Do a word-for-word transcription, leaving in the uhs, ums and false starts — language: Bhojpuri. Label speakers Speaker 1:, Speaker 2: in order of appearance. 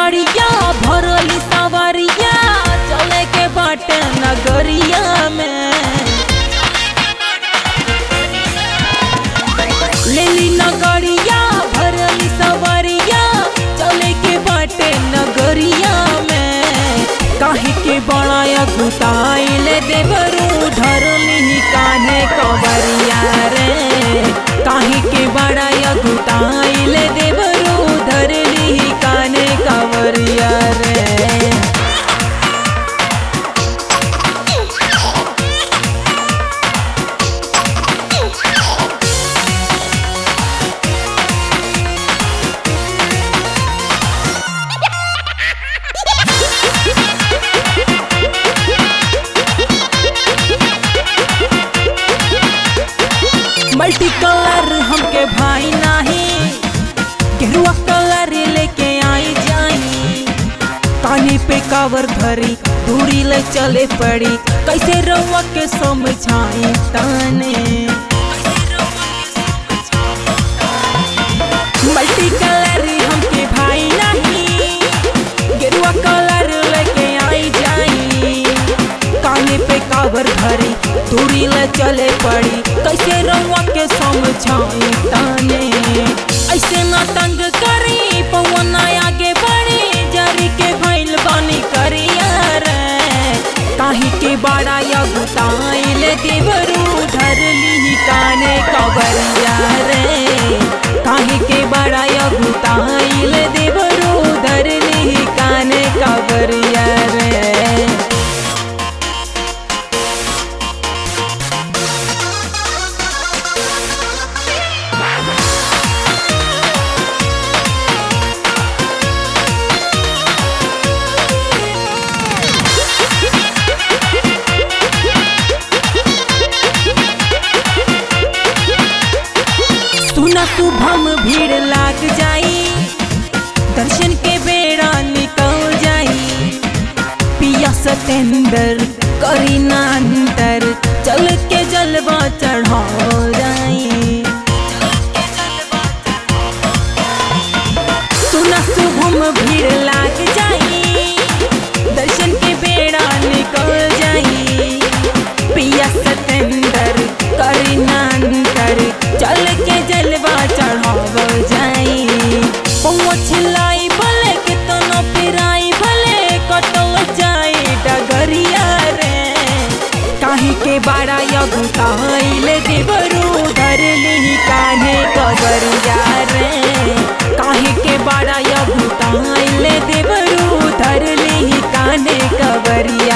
Speaker 1: गड़िया भरली सवारिया चले के बाटे नगरिया में लेली नगरिया भरली सवारिया चले के बाटे नगरिया में काहे के बड़ा गुताइल देवरू धरली कान्हे कवरिया रे काहे के बड़ा गुताइल देवरू धरली कान्हे कवरिया रे। मल्टी कलर हमके भाई नाही गेरुआ कलर लेके आई जाई कानी पे कावर धरी दूरी ले चले पड़ी कैसे रउआ के समझाई ताने मल्टी कलर हमके भाई नहीं गेरुआ कलर लेके आई जाई कानी पे कावर धरी दूरी ले चले पड़ी कैसे रउआ के समझाई ताने ऐसे ना तंग करी पवन आगे बढ़ी जरी के भइल बानी करिया रे काहे के बड़ा गुताइल देवरू धरली कान्हे कवरिया रे काहे के बड़ा गुताइल देवरू धरली कान्हे कवरिया रे। सुना शुभम भीड़ लाग जाई दर्शन के बेड़ा निकल जाई पिया सतेंदर करी ना अंतर चल के जलवा चढ़ा जाई सुना शुभम भीड़ लाग जाई दर्शन के बेड़ा निकल जाई पिया सतेंदर करी ना अंतर चल के जलवा चढ़ाव जाई पहुँचलाई भले कितना पिराई भले कटल जाई डगरिया रे काहे के बड़ा गुताइल देवरू धरली कान्हे कवरिया रे काहे के बड़ा गुताइल देवरू धरली कान्हे कवरिया।